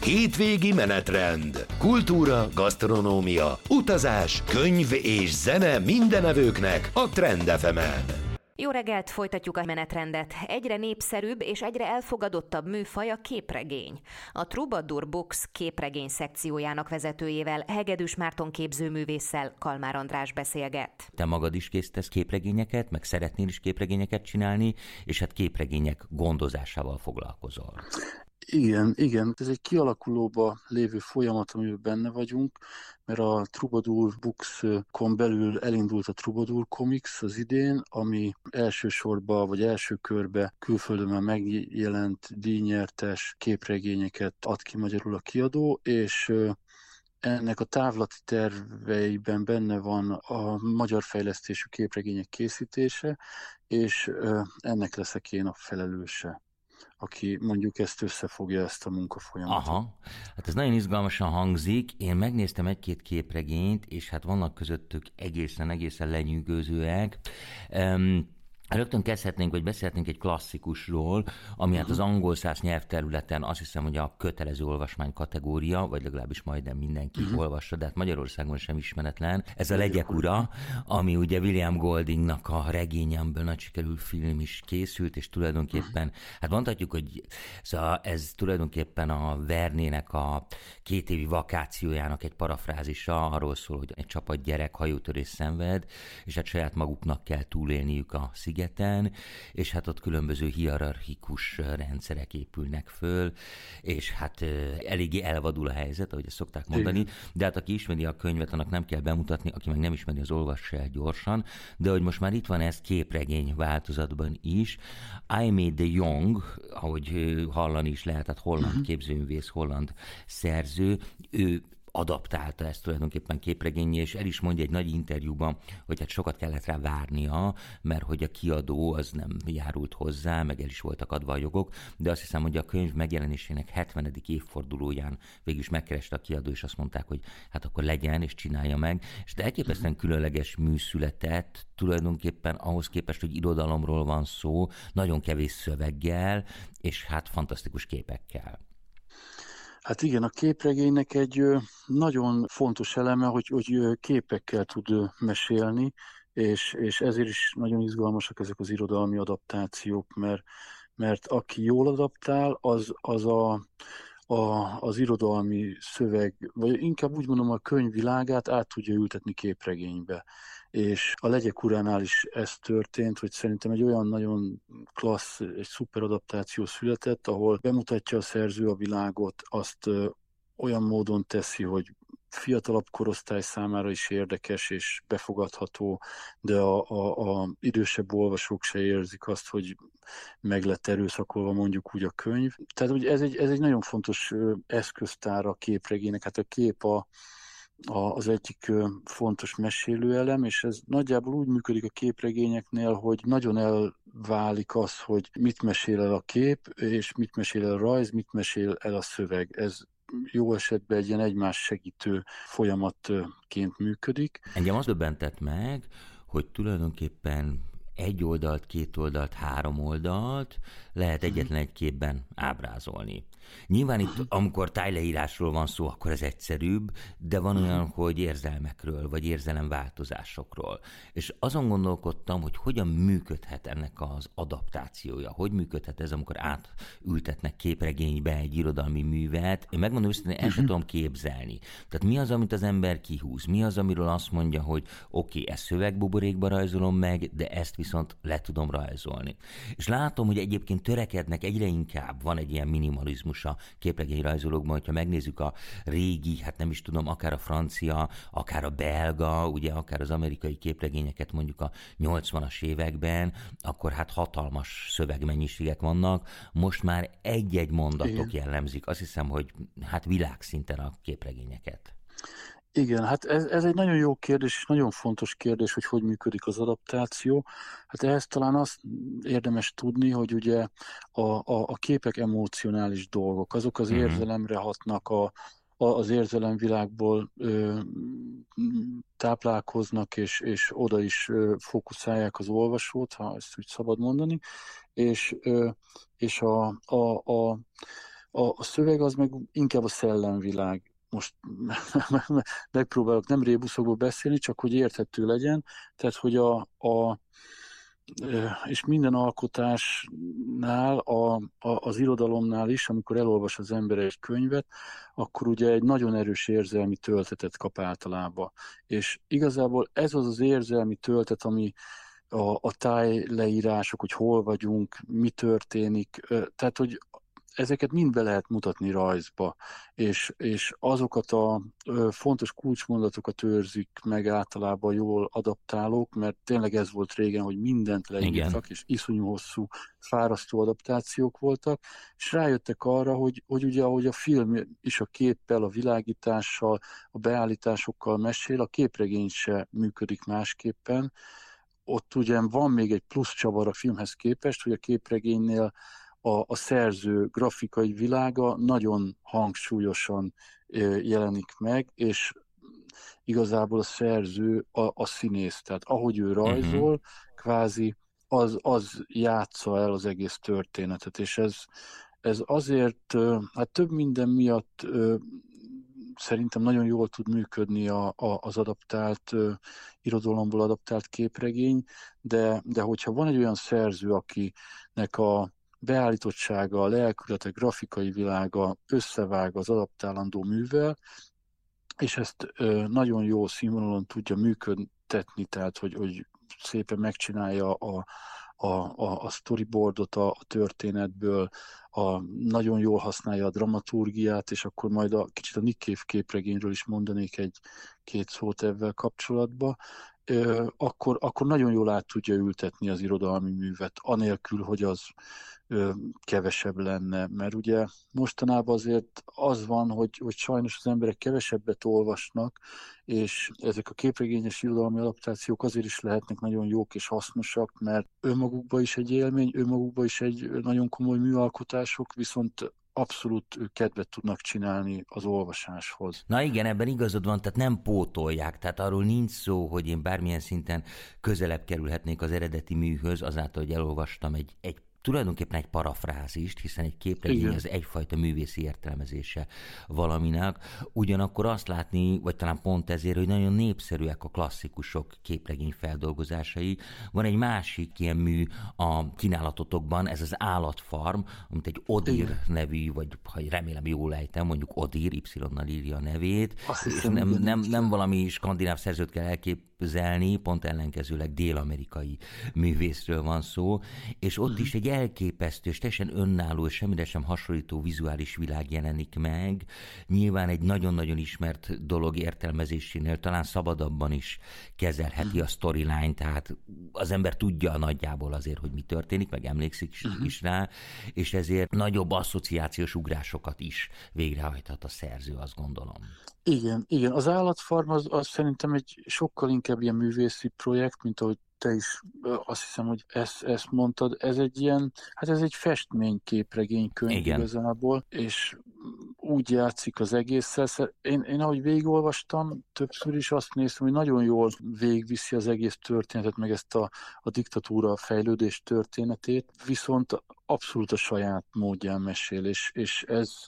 Hétvégi menetrend. Kultúra, gasztronómia, utazás, könyv és zene mindenevőknek a Trend FM-en. Jó reggelt, folytatjuk a menetrendet. Egyre népszerűbb és egyre elfogadottabb műfaj a képregény. A Troubadour Books képregény szekciójának vezetőjével, Hegedűs Márton képzőművésszel Kalmár András beszélget. Te magad is készítesz képregényeket, meg szeretnél is képregényeket csinálni, és hát képregények gondozásával foglalkozol. Igen, ez egy kialakulóba lévő folyamat, amiben benne vagyunk, mert a Troubadour Books-kon belül elindult a Troubadour Comics az idén, ami elsősorban, vagy első körbe külföldön már megjelent díjnyertes képregényeket ad ki magyarul a kiadó, és ennek a távlati terveiben benne van a magyar fejlesztésű képregények készítése, és ennek leszek én a felelőse, aki mondjuk összefogja ezt a munkafolyamatot. Aha, hát ez nagyon izgalmasan hangzik. Én megnéztem egy-két képregényt, és hát vannak közöttük egészen lenyűgözőek. Rögtön kezdhetnénk, vagy beszélhetnénk egy klasszikusról, ami hát az angol száz nyelvterületen azt hiszem, hogy a kötelező olvasmány kategória, vagy legalábbis majdnem mindenki olvassa, de hát Magyarországon sem ismeretlen. Ez a Legyek ura, ami ugye William Goldingnak a regényemből nagy sikerű film is készült, és tulajdonképpen, hát mondhatjuk, hogy szóval ez tulajdonképpen a Vernének a 2 évi vakációjának egy parafrázisa, arról szól, hogy egy csapat gyerek hajótörés szenved, és hát saját maguknak kell túlélniük a szigeten, és hát ott különböző hierarchikus rendszerek épülnek föl, és hát eléggé elvadul a helyzet, ahogy ezt szokták mondani, de hát aki ismeri a könyvet, annak nem kell bemutatni, aki meg nem ismeri, az olvassa el gyorsan, de hogy most már itt van ez képregény változatban is. Aimé de Jong, ahogy hallani is lehet, hát holland képzőművész, holland szerző, ő adaptálta ezt tulajdonképpen képregénnyé, és el is mondja egy nagy interjúban, hogy hát sokat kellett rá várnia, mert hogy a kiadó az nem járult hozzá, meg el is voltak adva a jogok, de azt hiszem, hogy a könyv megjelenésének 70. évfordulóján végül is megkereste a kiadó, és azt mondták, hogy hát akkor legyen, és csinálja meg. És de elképesztően különleges mű született, tulajdonképpen ahhoz képest, hogy irodalomról van szó, nagyon kevés szöveggel, és hát fantasztikus képekkel. Hát igen, a képregénynek egy nagyon fontos eleme, hogy képekkel tud mesélni, és ezért is nagyon izgalmasak ezek az irodalmi adaptációk, mert aki jól adaptál, az irodalmi szöveg, vagy inkább úgy mondom, a könyvvilágát át tudja ültetni képregénybe. És a Legyek uránál is ez történt, hogy szerintem egy olyan nagyon klassz, egy szuper adaptáció született, ahol bemutatja a szerző a világot, azt olyan módon teszi, hogy fiatalabb korosztály számára is érdekes és befogadható, de a idősebb olvasók se érzik azt, hogy meg lett erőszakolva mondjuk úgy a könyv. Tehát ugye ez egy nagyon fontos eszköztár a képregénynek. Hát a kép az egyik fontos mesélőelem, és ez nagyjából úgy működik a képregényeknél, hogy nagyon elválik az, hogy mit mesél el a kép, és mit mesél el a rajz, mit mesél el a szöveg. Ez jó esetben egy ilyen egymás segítő folyamatként működik. Engem az döbbentett meg, hogy tulajdonképpen 1 oldalt, 2 oldalt, 3 oldalt lehet egyetlen egy képben ábrázolni. Nyilván itt, amikor tájleírásról van szó, akkor ez egyszerűbb, de van olyan, hogy érzelmekről, vagy érzelemváltozásokról. És azon gondolkodtam, hogy hogyan működhet ennek az adaptációja, hogy működhet ez, amikor átültetnek képregénybe egy irodalmi művet. Én megmondom őszintén, el sem tudom képzelni. Tehát mi az, amit az ember kihúz? Mi az, amiről azt mondja, hogy oké, ezt szövegbuborékba rajzolom meg, de ezt viszont le tudom rajzolni. És látom, hogy egyébként törekednek egyre inkább, van egy ilyen minimalizmus a képregényrajzolókban, hogyha megnézzük a régi, hát nem is tudom, akár a francia, akár a belga, ugye akár az amerikai képregényeket mondjuk a 80-as években, akkor hát hatalmas szövegmennyiségek vannak. Most már egy-egy mondatok jellemzik. Azt hiszem, hogy hát világszinten a képregényeket. Igen, hát ez egy nagyon jó kérdés, és nagyon fontos kérdés, hogy működik az adaptáció. Hát ehhez talán azt érdemes tudni, hogy ugye a képek emocionális dolgok, azok az érzelemre hatnak, az érzelemvilágból táplálkoznak, és oda is fókuszálják az olvasót, ha ezt úgy szabad mondani, és A szöveg az meg inkább a szellemvilág. Most megpróbálok nem rébuszokból beszélni, csak hogy érthető legyen. Tehát, hogy és minden alkotásnál, az irodalomnál is, amikor elolvas az ember egy könyvet, akkor ugye egy nagyon erős érzelmi töltetet kap általában. És igazából ez az érzelmi töltet, ami a tájleírások, hogy hol vagyunk, mi történik, tehát, hogy ezeket mind be lehet mutatni rajzba, és azokat a fontos kulcsmondatokat őrzik meg általában jól adaptálók, mert tényleg ez volt régen, hogy mindent leírtak, és iszonyú hosszú, fárasztó adaptációk voltak, és rájöttek arra, hogy ugye ahogy a film is a képpel, a világítással, a beállításokkal mesél, a képregény se működik másképpen. Ott ugye van még egy plusz csavar a filmhez képest, hogy a képregénynél a szerző grafikai világa nagyon hangsúlyosan jelenik meg, és igazából a szerző a színész, tehát ahogy ő rajzol, kvázi az játsza el az egész történetet, és ez azért, hát több minden miatt szerintem nagyon jól tud működni az adaptált, irodalomból adaptált képregény, de hogyha van egy olyan szerző, akinek a beállítottsága, a lelkülete, grafikai világa összevág az adaptálandó művel, és ezt nagyon jó színvonalon tudja működtetni, tehát hogy szépen megcsinálja a storyboardot a történetből, nagyon jól használja a dramaturgiát, és akkor majd kicsit a Nick Cave képregényről is mondanék egy-két szót ebben kapcsolatban, akkor nagyon jól át tudja ültetni az irodalmi művet, anélkül, hogy az kevesebb lenne, mert ugye mostanában azért az van, hogy sajnos az emberek kevesebbet olvasnak, és ezek a képregényes irodalmi adaptációk azért is lehetnek nagyon jók és hasznosak, mert önmagukban is egy élmény, önmagukban is egy nagyon komoly műalkotások, viszont abszolút kedvet tudnak csinálni az olvasáshoz. Na igen, ebben igazad van, tehát nem pótolják, tehát arról nincs szó, hogy én bármilyen szinten közelebb kerülhetnék az eredeti műhöz, azáltal, hogy elolvastam egy tulajdonképpen egy parafrázist, hiszen egy képregény az egyfajta művészi értelmezése valaminek. Ugyanakkor azt látni, vagy talán pont ezért, hogy nagyon népszerűek a klasszikusok képregény feldolgozásai. Van egy másik ilyen mű a kínálatotokban, ez az Állatfarm, amit egy Odir nevű, vagy ha remélem jól ejtem, mondjuk Odir, Y-nal írja a nevét, és nem valami skandináv szerzőt kell elképzelni, pont ellenkezőleg dél-amerikai művészről van szó, és ott is egy elképesztő és teljesen önálló és semmire sem hasonlító vizuális világ jelenik meg. Nyilván egy nagyon-nagyon ismert dolog értelmezésénél talán szabadabban is kezelheti a storyline, tehát az ember tudja nagyjából azért, hogy mi történik, meg emlékszik is rá, és ezért nagyobb asszociációs ugrásokat is végrehajthat a szerző, azt gondolom. Igen. Az Állatfarm az szerintem egy sokkal inkább ilyen művészi projekt, mint ahogy te is azt hiszem, hogy ezt mondtad. Ez egy ilyen, hát ez egy festményképregénykönyv igazából, és úgy játszik az egésszel. Én ahogy végigolvastam, többször is azt néztem, hogy nagyon jól végigviszi az egész történetet, meg ezt a diktatúra fejlődés történetét, viszont abszolút a saját módján mesél, és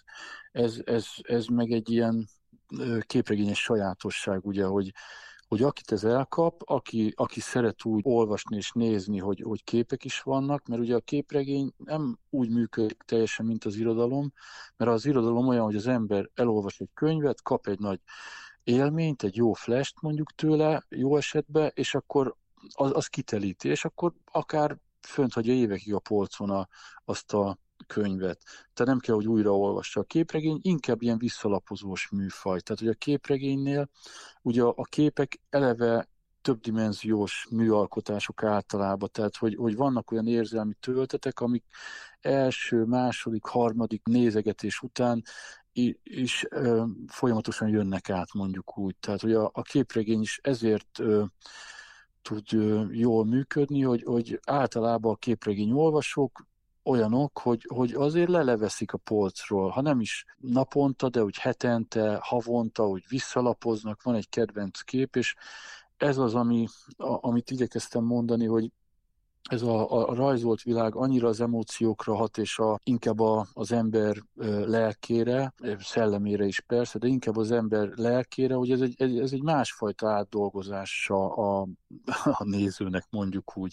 ez meg egy ilyen képregényes sajátosság, ugye, hogy akit ez elkap, aki szeret úgy olvasni és nézni, hogy képek is vannak, mert ugye a képregény nem úgy működik teljesen, mint az irodalom, mert az irodalom olyan, hogy az ember elolvas egy könyvet, kap egy nagy élményt, egy jó flash-t mondjuk tőle, jó esetben, és akkor az kitelíti, és akkor akár fönt hagyja évekig a polcon azt a könyvet. Tehát nem kell, hogy újraolvassa a képregény, inkább ilyen visszalapozós műfaj. Tehát, hogy a képregénynél ugye a képek eleve többdimenziós műalkotások általában, tehát, hogy vannak olyan érzelmi töltetek, amik első, második, harmadik nézegetés után is folyamatosan jönnek át, mondjuk úgy. Tehát, hogy a képregény is ezért tud jól működni, hogy általában a képregény olvasók olyanok, hogy azért leleveszik a polcról, ha nem is naponta, de úgy hetente, havonta, hogy visszalapoznak, van egy kedvenc kép, és ez az, amit igyekeztem mondani, hogy ez a rajzolt világ annyira az emóciókra hat, és inkább az ember lelkére, szellemére is persze, de inkább az ember lelkére, hogy ez egy másfajta átdolgozása a nézőnek, mondjuk úgy.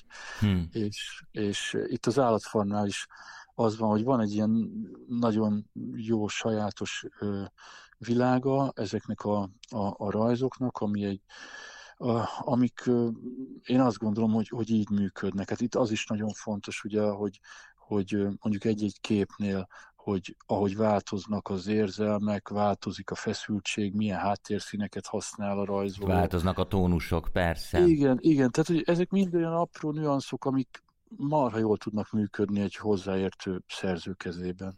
És itt az Állatfarmnál is az van, hogy van egy ilyen nagyon jó, sajátos világa ezeknek a rajzoknak, amik én azt gondolom, hogy így működnek. Hát itt az is nagyon fontos, ugye, hogy mondjuk egy-egy képnél, hogy ahogy változnak az érzelmek, változik a feszültség, milyen háttérszíneket használ a rajzoló. Változnak a tónusok, persze. Igen, tehát hogy ezek mind olyan apró nüanszok, amik marha jól tudnak működni egy hozzáértő szerző kezében.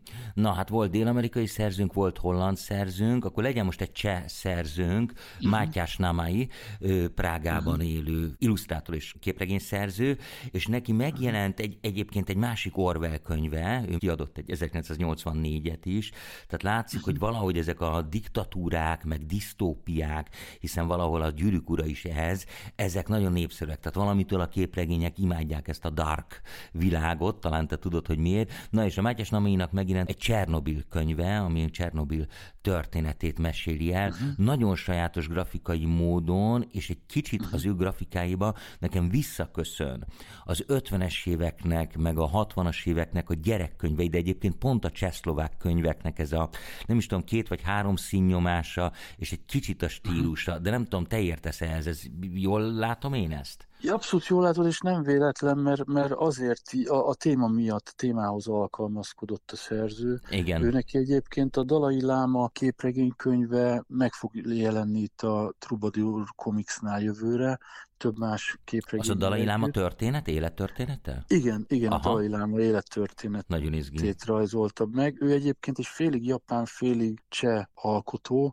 Na hát volt dél-amerikai szerzőnk, volt holland szerzőnk, akkor legyen most egy cseh szerzőnk, Mátyás Námai, Prágában élő illusztrátor és képregényszerző, és neki megjelent egyébként egy másik Orwell könyve, ő kiadott egy 1984-et is, tehát látszik, hogy valahogy ezek a diktatúrák, meg disztópiák, hiszen valahol a Gyűrűk ura is ezek nagyon népszerűek, tehát valamitől a képregények imádják ezt a dark világot, talán te tudod, hogy miért. Na és a Mátyás Námainak megjelent egy Csernobil könyve, ami Csernobil történetét meséli el, nagyon sajátos grafikai módon, és egy kicsit az ő grafikáiba nekem visszaköszön az 50-es éveknek, meg a 60-as éveknek a gyerekkönyvei, de egyébként pont a csehszlovák könyveknek ez a, nem is tudom, 2 vagy 3 színnyomása, és egy kicsit a stílusa, de nem tudom, te értesz ehhez, ez jól látom én ezt? Ja, abszolút jól látod, és nem véletlen, mert azért a téma miatt, a témához alkalmazkodott a szerző. Igen. Ő neki egyébként a Dalai Láma képregénykönyve meg fog jelenni itt a Troubadour Comicsnál jövőre, több más képregény. Az a Dalai Láma történet, élettörténete? Igen, aha. A Dalai Láma élettörténetét rajzolta meg. Ő egyébként egy félig japán, félig cseh alkotó.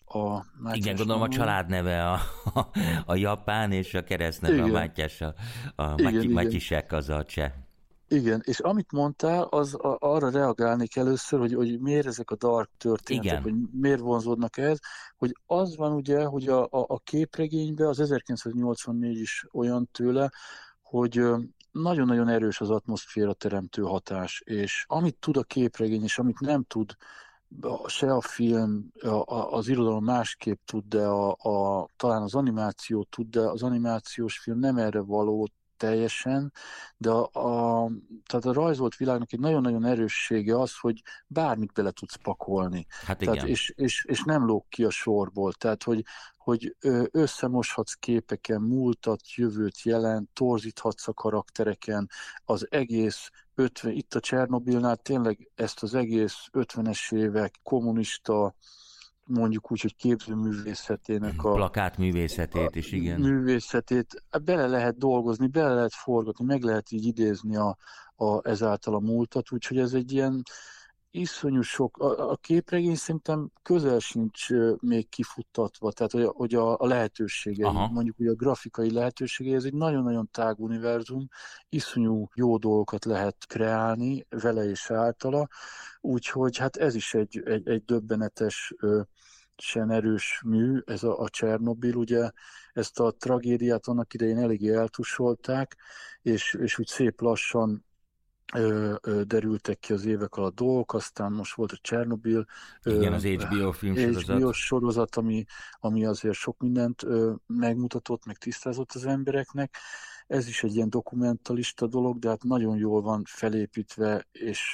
Igen, gondolom a családneve a japán, és a keresztneve a Mátyás, a Matyisek az a cseh. Igen, és amit mondtál, az arra reagálnék először, hogy miért ezek a dark történetek, hogy miért vonzódnak ehhez, hogy az van ugye, hogy a képregényben az 1984 is olyan tőle, hogy nagyon-nagyon erős az atmoszféra teremtő hatás, és amit tud a képregény, és amit nem tud se a film, az irodalom másképp tud, de talán az animáció tud, de az animációs film nem erre való teljesen, de tehát a rajzolt világnak egy nagyon-nagyon erőssége az, hogy bármit bele tudsz pakolni. Hát tehát, és nem lóg ki a sorból. Tehát, hogy összemoshatsz képeken, múltat, jövőt, jelent, torzíthatsz a karaktereken, az egész itt a Csernobilnál tényleg ezt az egész 50-es évek kommunista, mondjuk úgy, hogy képzőművészetének a plakátművészetét is, igen. Művészetét bele lehet dolgozni, bele lehet forgatni, meg lehet így idézni ezáltal a múltat, úgyhogy ez egy ilyen iszonyú sok, a képregény szerintem közel sincs még kifuttatva, tehát hogy a lehetőségei, mondjuk hogy a grafikai lehetőségei, ez egy nagyon-nagyon tág univerzum, iszonyú jó dolgokat lehet kreálni vele és általa, úgyhogy hát ez is egy döbbenetes, sen erős mű, ez a Csernobil, ugye ezt a tragédiát annak idején eléggé eltusolták, és úgy szép lassan derültek ki az évek alatt dolgok, aztán most volt a Csernobil. Igen, az HBO filmsorozat. HBO sorozat, ami azért sok mindent megmutatott, meg tisztázott az embereknek. Ez is egy ilyen dokumentalista dolog, de hát nagyon jól van felépítve,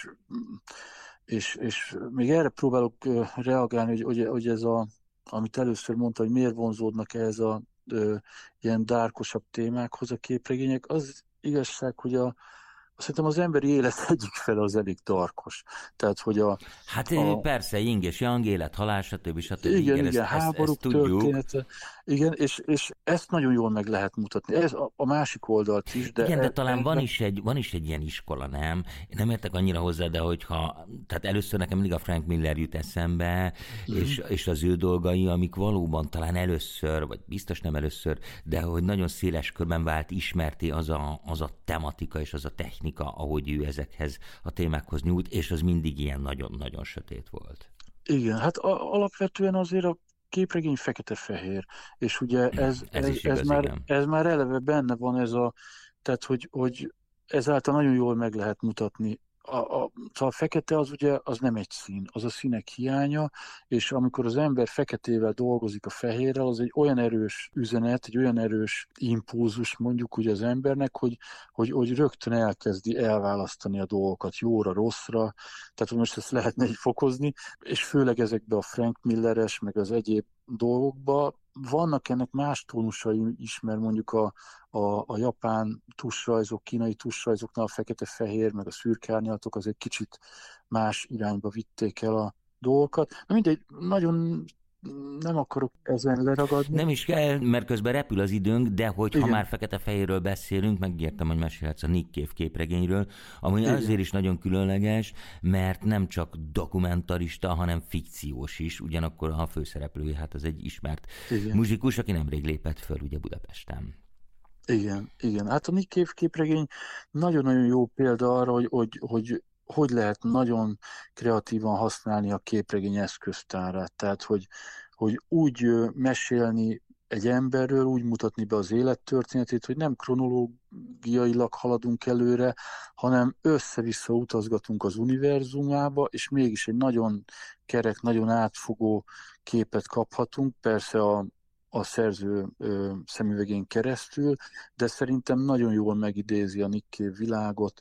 és még erre próbálok reagálni, hogy ez amit először mondta, hogy miért vonzódnak ehhez a ilyen dárkosabb témákhoz a képregények, az igazság, hogy szerintem az emberi élet egyik fele az elég darkos. Tehát, hogy persze, ing és yang, élet, halál, stb. Igen, háborúk története. Igen, és ezt nagyon jól meg lehet mutatni. Ez a másik oldalt is. De talán van is egy ilyen iskola, nem? Én nem értek annyira hozzá, de tehát először nekem mindig a Frank Miller jut eszembe, és az ő dolgai, amik valóban talán először, vagy biztos nem először, de hogy nagyon széles körben vált ismerté az a tematika és az a technika, ahogy ő ezekhez a témákhoz nyújt, és az mindig ilyen nagyon-nagyon sötét volt. Igen, hát alapvetően azért a képregény fekete-fehér, és ugye ez már eleve benne van tehát hogy ezáltal nagyon jól meg lehet mutatni. A fekete az ugye az nem egy szín, az a színek hiánya, és amikor az ember feketével dolgozik a fehérrel, az egy olyan erős üzenet, egy olyan erős impulzus mondjuk ugye az embernek, hogy rögtön elkezdi elválasztani a dolgokat jóra, rosszra, tehát most ezt lehetne így fokozni, és főleg ezekbe a Frank Milleres, meg az egyéb dolgokba vannak ennek más tónusai is, mert mondjuk a japán tusrajzok, kínai tusrajzoknál a fekete-fehér, meg a szürke árnyalatok az egy kicsit más irányba vitték el a dolgokat. Na mindegy, nagyon nem akarok ezen leragadni. Nem is kell, mert közben repül az időnk, de ha Igen. már fekete-fehérről beszélünk, megértem, hogy mesélhetsz a Nick Cave képregényről, ami Igen. azért is nagyon különleges, mert nem csak dokumentarista, hanem fikciós is, ugyanakkor a főszereplője, hát az egy ismert muzsikus, aki nemrég lépett föl ugye Budapesten. Igen. Hát a Nick Cave képregény nagyon-nagyon jó példa arra, hogy lehet nagyon kreatívan használni a képregény eszköztárát. Tehát, hogy úgy mesélni egy emberről, úgy mutatni be az élettörténetét, hogy nem kronológiailag haladunk előre, hanem össze-vissza utazgatunk az univerzumába, és mégis egy nagyon kerek, nagyon átfogó képet kaphatunk. Persze a szerző szemüvegén keresztül, de szerintem nagyon jól megidézi a Nick Cave világot,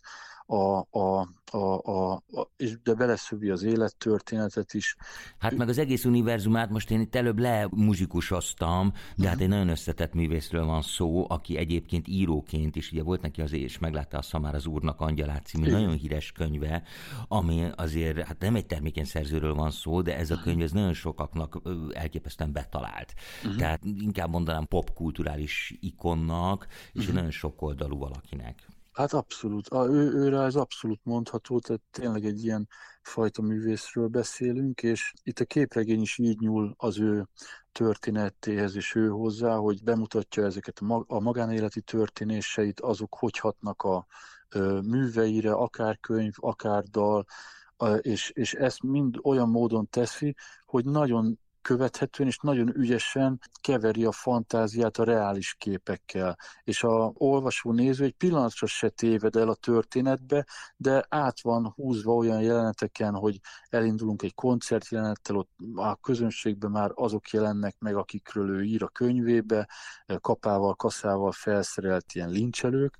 de beleszövi az élettörténetet is. Hát meg az egész univerzumát most én itt előbb lemuzsikusoztam, de hát egy nagyon összetett művészről van szó, aki egyébként íróként is, ugye volt neki azért, és meglátta a Szamár az Úrnak Angyalát című nagyon híres könyve, ami azért, hát nem egy termékeny szerzőről van szó, de ez a könyv ez nagyon sokaknak elképesztően betalált. Tehát inkább mondanám popkulturális ikonnak, és egy nagyon sokoldalú valakinek. Hát abszolút. Őre ez abszolút mondható, tehát tényleg egy ilyen fajta művészről beszélünk, és itt a képregény is így nyúl az ő történetéhez és ő hozzá, hogy bemutatja ezeket a magánéleti történéseit, azok hogy hatnak a műveire, akár könyv, akár dal, és ezt mind olyan módon teszi, hogy nagyon követhetően és nagyon ügyesen keveri a fantáziát a reális képekkel. És a olvasó néző egy pillanatra se téved el a történetbe, de át van húzva olyan jeleneteken, hogy elindulunk egy koncertjelenettel, ott a közönségben már azok jelennek meg, akikről ő ír a könyvébe, kapával, kaszával felszerelt ilyen lincselők,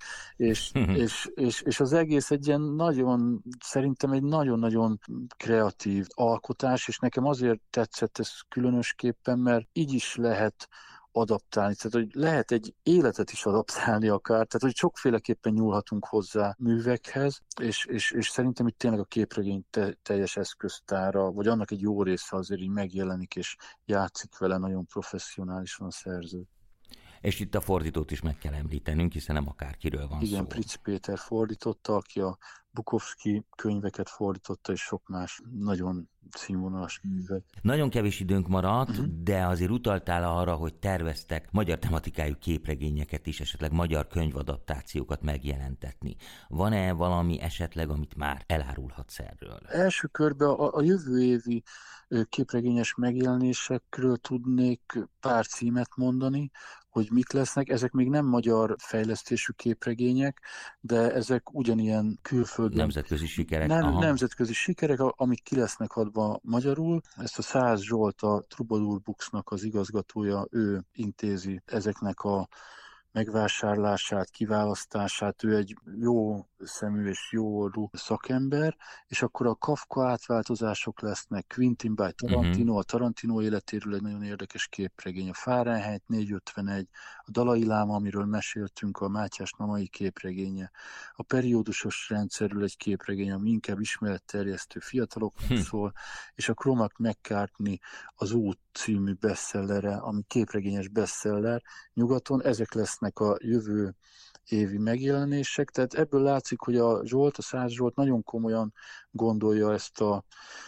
és az egész egy ilyen szerintem egy nagyon-nagyon kreatív alkotás, és nekem azért tetszett ez különösképpen, mert így is lehet adaptálni, tehát hogy lehet egy életet is adaptálni akár, tehát hogy sokféleképpen nyúlhatunk hozzá művekhez, és szerintem itt tényleg a képregény teljes eszköztára, vagy annak egy jó része azért így megjelenik, és játszik vele nagyon professzionálisan a szerző. És itt a fordítót is meg kell említenünk, hiszen nem akárkiről van szó. Igen, Pric Péter fordította, aki a Bukowski könyveket fordította, és sok más nagyon színvonalas művet. Nagyon kevés időnk maradt, de azért utaltál arra, hogy terveztek magyar tematikájú képregényeket is, esetleg magyar könyvadaptációkat megjelentetni. Van-e valami esetleg, amit már elárulhatsz erről? Első körben a jövő évi képregényes megjelenésekről tudnék pár címet mondani, hogy mik lesznek. Ezek még nem magyar fejlesztésű képregények, de ezek ugyanilyen külföldön. Nemzetközi sikerek. Nemzetközi sikerek, amik ki lesznek adva magyarul. Ezt a Szász Zsolt, a Troubadour Booksnak az igazgatója, ő intézi ezeknek a megvásárlását, kiválasztását, ő egy jó szemű és jó orrú szakember, és akkor a Kafka átváltozások lesznek, Quentin by Tarantino, a Tarantino életéről egy nagyon érdekes képregény, a Fahrenheit 451, a Dalai Láma, amiről meséltünk, a Mátyás Namai képregénye, a periódusos rendszerről egy képregény, ami inkább ismeretterjesztő fiataloknak szól, és a Cormac McCartney az Út című bestsellere, ami képregényes bestseller nyugaton, ezek lesznek a jövő évi megjelenések, tehát ebből látszik, hogy a Szász Zsolt nagyon komolyan gondolja ezt a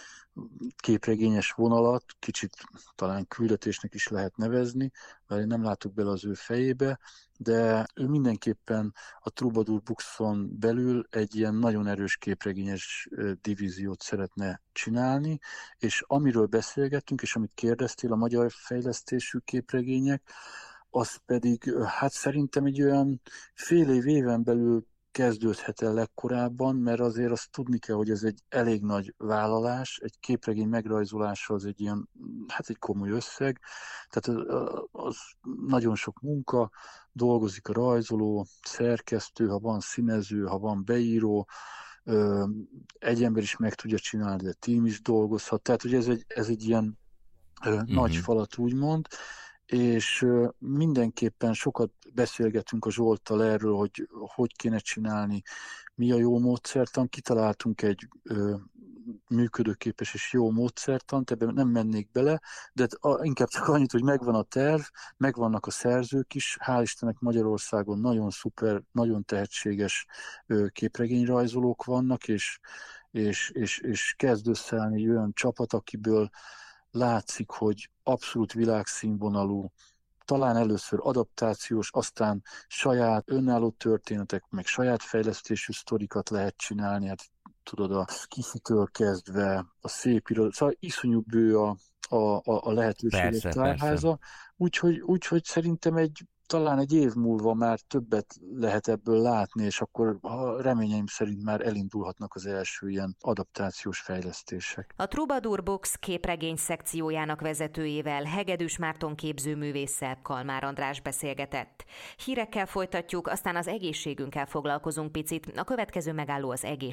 képregényes vonalat, kicsit talán küldetésnek is lehet nevezni, mert én nem látok bele az ő fejébe, de ő mindenképpen a Troubadour Bookson belül egy ilyen nagyon erős képregényes divíziót szeretne csinálni, és amiről beszélgettünk, és amit kérdeztél, a magyar fejlesztésű képregények, az pedig hát szerintem egy olyan fél éven belül kezdődhet el legkorábban, mert azért azt tudni kell, hogy ez egy elég nagy vállalás, egy képregény megrajzolása az egy ilyen, hát egy komoly összeg, tehát az nagyon sok munka, dolgozik a rajzoló, szerkesztő, ha van színező, ha van beíró, egy ember is meg tudja csinálni, de tím is dolgozhat, tehát hogy ez egy ilyen nagy falat úgymond, és mindenképpen sokat beszélgetünk a Zsolttal erről, hogy kéne csinálni, mi a jó módszertan, kitaláltunk egy működőképes és jó módszertant, ebben nem mennék bele, de inkább csak annyit, hogy megvan a terv, megvannak a szerzők is, hál' Istennek Magyarországon nagyon szuper, nagyon tehetséges képregényrajzolók vannak, és kezd összeállni egy olyan csapat, akiből látszik, hogy abszolút világszínvonalú, talán először adaptációs, aztán saját önálló történetek, meg saját fejlesztésű sztorikat lehet csinálni, hát tudod, a skifitől kezdve a szép irodalom, szóval iszonyú bő a lehetőségek tárháza, úgyhogy szerintem talán egy év múlva már többet lehet ebből látni, és akkor reményeim szerint már elindulhatnak az első ilyen adaptációs fejlesztések. A Troubadour Books képregény szekciójának vezetőjével, Hegedűs Márton képzőművésszel Kalmár András beszélgetett. Hírekkel folytatjuk, aztán az egészségünkkel foglalkozunk picit. A következő megálló az egészség.